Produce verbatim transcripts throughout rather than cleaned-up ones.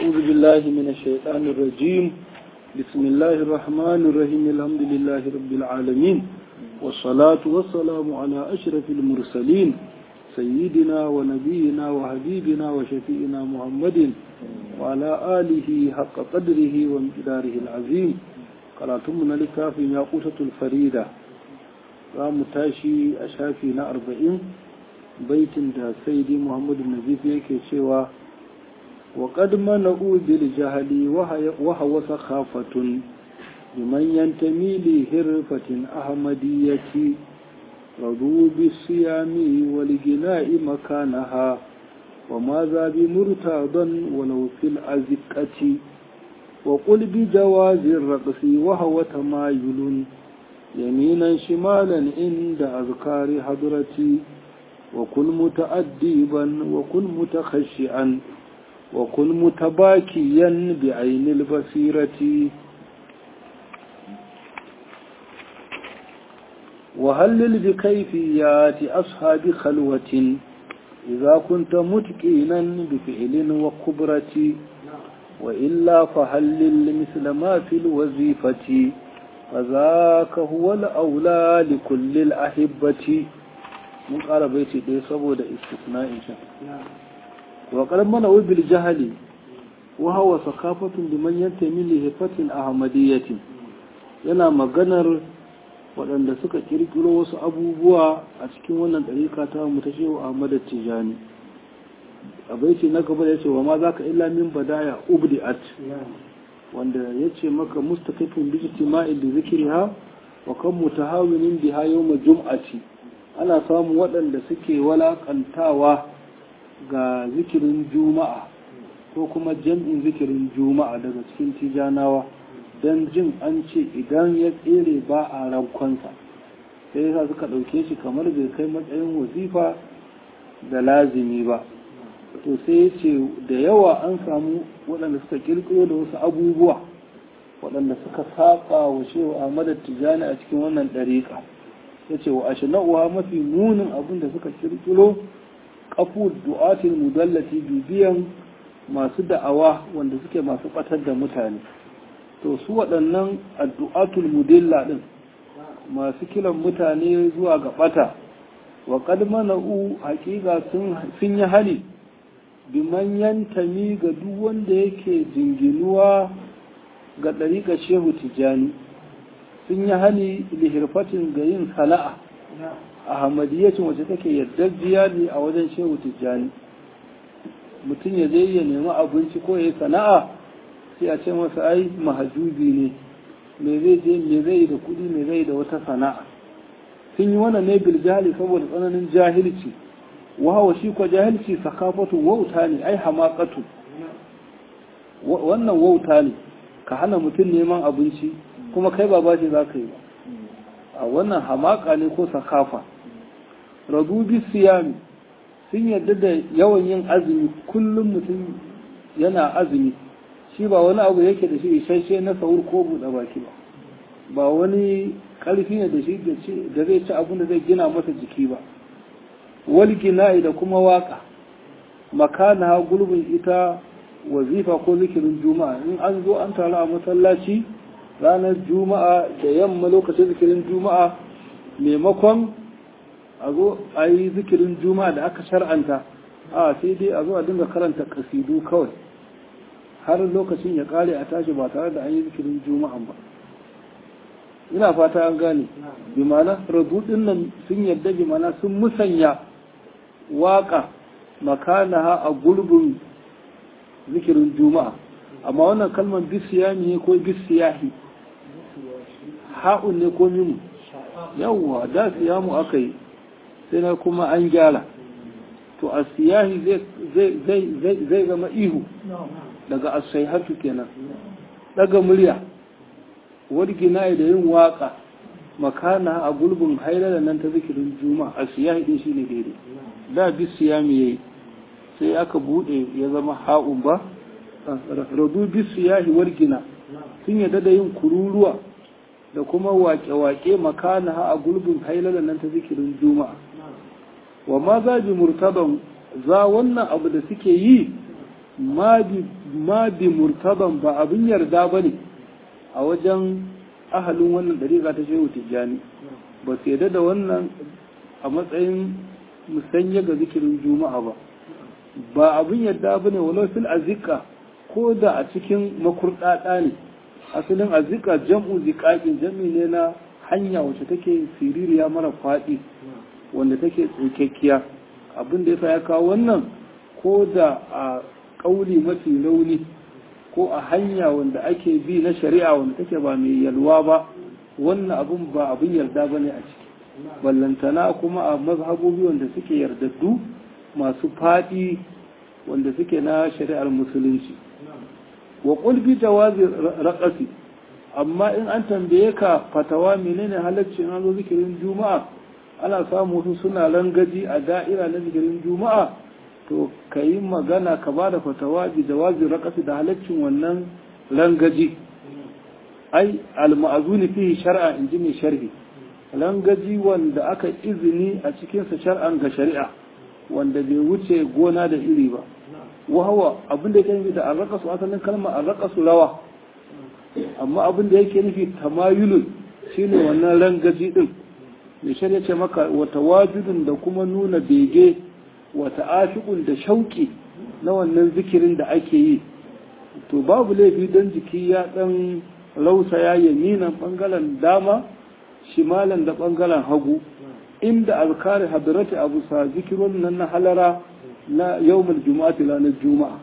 أعوذ بالله من الشيطان الرجيم. بسم الله الرحمن الرحيم. الحمد لله رب العالمين، والصلاة والسلام على أشرف المرسلين سيدنا ونبينا وحبيبنا وشفيئنا محمد وعلى آله حق قدره ومقداره العظيم. قراتمنا لكافي ياقوتة الفريدة رام تاشي أشافينا أربعين بيت دا سيدي محمد النزيف يكي شوى وقد منعوا بالجهل وهو سخافة لمن ينتمي لهرفة أحمدية رضوا بالصيام والجناء مكانها وماذا بمرتاضا ولو في الأزكة وقل بجواز الرقص وهو تمايل يمينا شمالا عند أذكار حضرتي وكن متأدبا وكن متخشعا وكن متباكيا بعين البصيرة وهلل بكيفيات أصحاب خلوة إذا كنت متقينا بفعل وكبرة وإلا فهلل مثل ما في الوظيفة فذاك هو الأولى لكل الأحبة. من قال بيتي دي صبو دا استثناء إن شاء وقال منعوا بالجهل وهو ثقافة لمن ينتمي لهرفة أحمدية. yana maganar waɗanda suka kirkiro wasu abubuwa a cikin wannan ɗariƙa ta mu ta shehu Ahmad Tijani. A baiti na gaba ya ce wa ma za ka illa min badaya ubdi'at, wanda ya ce maka mustaqifin bi ijtima'il bi zikriha wa kan mutahawinin biha yawm jum'ati. Ana samun waɗanda suke walakantawa ga zikirin juma'a ko kuma jam'in zikirin juma'a daga cikin tijanawa don jin an ce idan ya tsere ba a rankonsa, sai yasa suka ɗauke shi kamar bai kai matsayin wazifa da lazimi ba. To sai ya ce da yawa an samu waɗanda suka ƙirƙiro da wasu abubuwa waɗanda suka saƙa wa shehu Ahmad Tijani a cikin wannan ɗariƙa. Ya ce wa ashna'uha mafi munin abin da suka ƙirƙiro kafu du'atil mudallati bibiyan masu da'awa wanda suke masu batar da mutane. To su waɗannan addu'atul mudilla din masu kiran mutane zuwa ga bata wa qad mana'u haqiqa sun sun yi hali biman yantami ga duk wanda yake jinginuwa ga dariƙar Shehu Tijani. Sun yi hali lihirfatin ga yin sana'a ahmadiyyacin wacce take yardajiya ne a wajen Shehu Tijjani. Mutum ya je ya nemi abinci ko ya sana'a sai a ce masa ai mahajubi ne, me zai je me zai da kudi me zai da wata sana'a. Sun yi wannan ne bil jahili saboda tsananin jahilci. Wahawa shi ko jahilci sakafatu wauta ne, ai hamaqatu. Wannan wauta ne, ka hana mutum neman abinci kuma kai ba bashi za ka yi ba. A wannan hamaka ne ko sakafa. Radu bi siyami sun yarda da yawan yin azumi, kullum mutum yana azumi, shi ba wani abu yake da shi isasshe na sahur ko buɗe baki ba, ba wani ƙarfi ne da shi da zai ci abin da zai gina masa jiki ba. Wal gina'i da kuma waka makana gulbin ita wazifa ko zikirin juma'a. In an zo an taru a masallaci ranar juma'a da yamma lokacin zikirin juma'a, maimakon a zo a yi zikirin juma'a da aka shar'anta, a sai dai a zo a dinga karanta kasidu kawai har lokacin ya kare a tashi ba tare da an yi zikirin juma'an ba. Ina fata an gane. Bimana rubutun nan sun yadda bimana sun musanya waka makanaha a gurbin zikirin juma'a. Amma wannan kalmar bisiyami ne ko bisiyahi, ha'un ne ko mimu? Yawwa, da siyamu aka yi sai na kuma an gyara. To a siyahi zai zama ihu daga asaihatu kenan, daga murya, wargina da yin waka makana a gulbin hailala nan ta zikirin juma'a. A siyahi din shi ne daidai. Da bisiyami yayi sai aka bude ya zama ha'un ba. Radu bisu yahi wargina sun yadda da yin kururuwa da kuma waƙe-waƙe makana a gulbin hailala nan ta zikirin juma'a. Wa ma za bi murtaban za wannan abu da suke yi ma bi murtaban ba abin yarda ba ne a wajen ahalin wannan dariƙa ta shehu tijjani ba su yarda da wannan a matsayin musanya ga zikirin juma'a ba ba abin yarda ba ne walau fil azika ko da a cikin makurɗaɗa ne asalin azika jam'u zikaƙin jam'i ne na hanya wacce take siririya mara faɗi wanda take tsokekkiya abin da yasa ya kawo wannan ko da a ƙauli mafi launi ko a hanya wanda ake bi na shari'a wanda take ba mai yalwa ba wannan abin ba abin yarda ba ne a ciki ballantana kuma a mazhabobi wanda suke yardaddu masu faɗi wanda suke na shari'ar musulunci wa ƙulbi jawazi raƙasi amma in an tambaye ka fatawa menene halaccin an zo zikirin juma'a ana samu wasu suna rangaji a da'ira na zikirin juma'a to ka yi magana ka ba da fatawa bi jawazi raƙasi da halaccin wannan rangaji ai al-ma'azuni fihi shar'a in ji mai sharhi rangaji wanda aka izini a cikinsa shar'an ga shari'a wanda bai wuce gona da iri ba wahawa abin da yake nufi da arraqasu asalin kalmar arraqasu rawa amma abin da yake nufi tamayulun shine wannan rangaji din mai shari'a ce maka wa tawajudun da kuma nuna bege wa ta'ashiqun da shauki na wannan zikirin da ake yi to babu laifi dan jiki ya dan lausaya yaminan bangaren dama shimalan da bangaren hagu inda azkari hadrati abu sa zikirun nan na halara na yawmul juma'ati ranar juma'a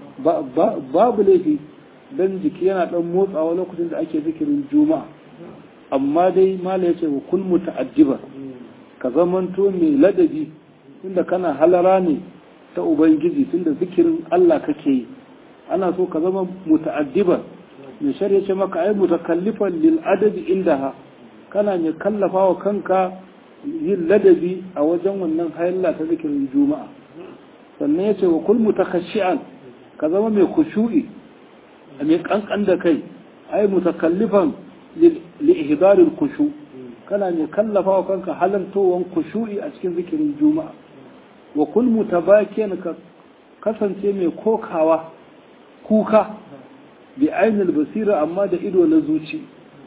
babu laifi dan jiki yana dan motsawa lokacin da ake zikirin juma'a amma dai mala yace wa kun muta'addiba ka zamanto mai ladabi tunda kana halara ne ta ubangiji tunda zikirin Allah kake yi ana so ka zama muta'addiba mai shari'a ce maka ai mutakallifan lil adabi indaha kana ne kallafa wa kanka yin ladabi a wajen wannan hayalla ta zikirin juma'a sannan ya ce wa kul mutakhashi'an ka zama mai khushu'i mai kankan da kai ai mutakallifan li ihdaril khushu kana ne kallafa wa kanka halantowan khushu'i a cikin zikirin juma'a wa kul mutabakiyan ka kasance mai kokawa kuka bi ainil basira amma da ido na zuci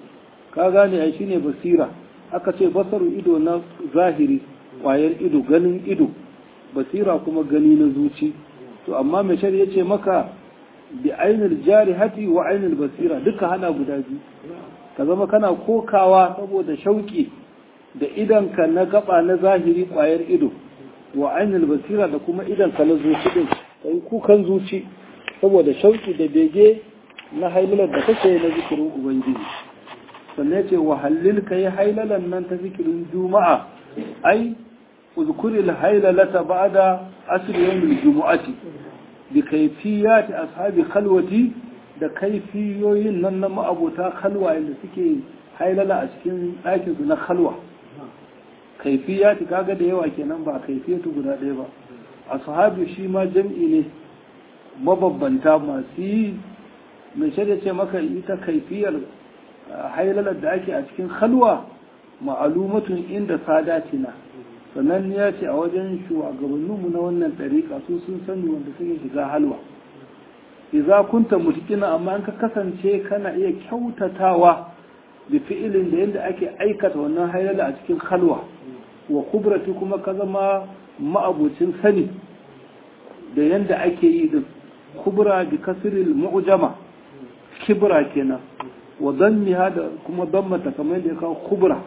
ka gane ai shine basira aka ce basaru ido na zahiri kwayar ido ganin ido basira kuma gani na zuci to amma mai shari'a ce maka bi ainil jarihati wa ainil basira duka hana guda biyu ka zama kana kokawa saboda shauki da idanka na gaba na zahiri kwayar ido wa ainil basira da kuma idanka na zuci din kai kukan zuci saboda shauki da bege na hailular da kake na zikirin ubangiji sannan ce wa hallil ka yi hailalan nan ta zikirin juma'a ai uzkuril hailalata ba'da asr yawmil jumu'ati bi kayfiyati ashabi khalwati da kaifiyoyin nan na ma'abota khalwa inda suke hailala a cikin ɗakin su na khalwa kaifiyati kaga da yawa kenan ba kaifiyatu guda ɗaya ba ashabi shi ma jam'i ne mababbanta masu yi mai shirya ce maka ita kaifiyar hailalar da ake a cikin halwa ma'alumatun inda sadatina sannan ya ce a wajen shugabanninmu na wannan ɗariƙa su sun sani wanda suke shiga halwa idza kunta mutkina amma an ka kasance kana iya kyautatawa da fi'ilin da yanda ake aikata wannan hailala a cikin halwa wa kubrati kuma ka zama ma'abucin sani da yanda ake yi din kubra bi kasril mu'jama kibra kenan wa dammiha da kuma dammata kamar yadda ya kawo kubra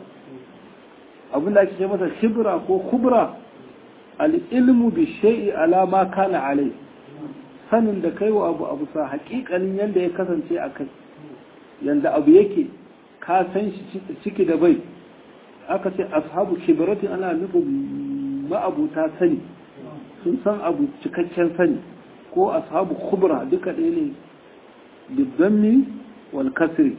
abinda ake ce masa kibra ko kubra al-ilmu bi shay'i ala ma kana alai sanin da kai wa abu abu sa haƙiƙanin yanda ya kasance a kai yanda abu yake ka san shi ciki da bai aka ce ashabu kibratin ana nufin ma'abuta sani sun san abu cikakken sani ko ashabu kubra duka ɗaya ne bidammi wal kasri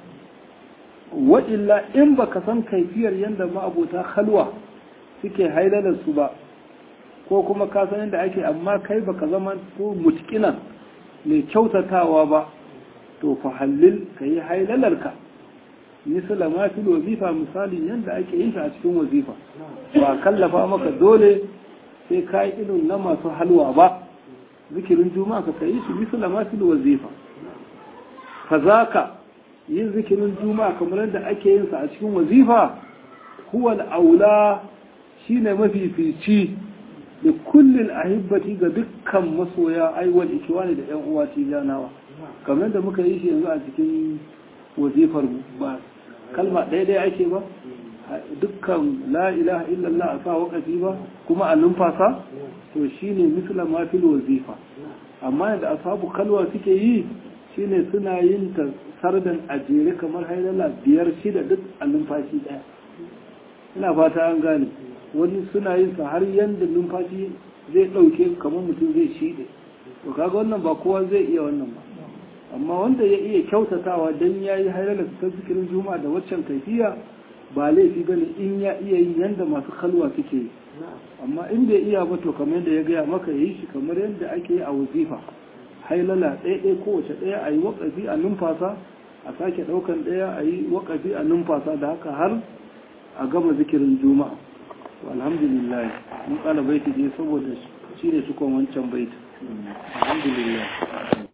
wa illa in baka san kaifiyar yanda ma'abota halwa suke hailalar su ba ko kuma ka san yadda ake amma kai baka zama ko mutkinan mai kyautatawa ba to fa hallil kai hailalarka misala ma fil wazifa misali yanda ake yin ta a cikin wazifa ba kallafa maka dole sai kai irin na masu halwa ba zikirin juma'a ka kai shi misala ma fil wazifa kazaka yin zikirin juma'a kamar yadda ake yin sa a cikin wazifa huwa al-aula shine mafifici da kullil ahibbati ga dukkan masoya aiwal ikiwani da yan uwa tijanawa kamar da muka yi shi yanzu a cikin wazifar ba kalma ɗaya ɗaya ake ba dukkan la ilaha illallah a sa wakafi ba kuma a numfasa to shine misla ma fil wazifa amma da ashabu kalwa suke yi shine suna yin ta sardan ajere kamar hailala biyar shida duk a numfashi ɗaya ina fata an gane wani suna yin sa har yanda numfashi zai ɗauke kamar mutum zai shiɗe to kaga wannan ba kowa zai iya wannan ba amma wanda ya iya kyautatawa dan yayi hailala ta zikirin juma'a da waccan kaifiya ba laifi bane in ya iya yin yanda masu kalwa suke yi amma in bai iya ba to kamar yadda ya gaya maka yi shi kamar yadda ake yi a wazifa hailala ɗaya ɗaya kowace ɗaya a yi waƙafi a numfasa a sake ɗaukan ɗaya a yi waƙafi a numfasa da haka har a gama zikirin juma'a alhamdulillah mun ƙala baiti je saboda shi ne cikon wancan baiti alhamdulillah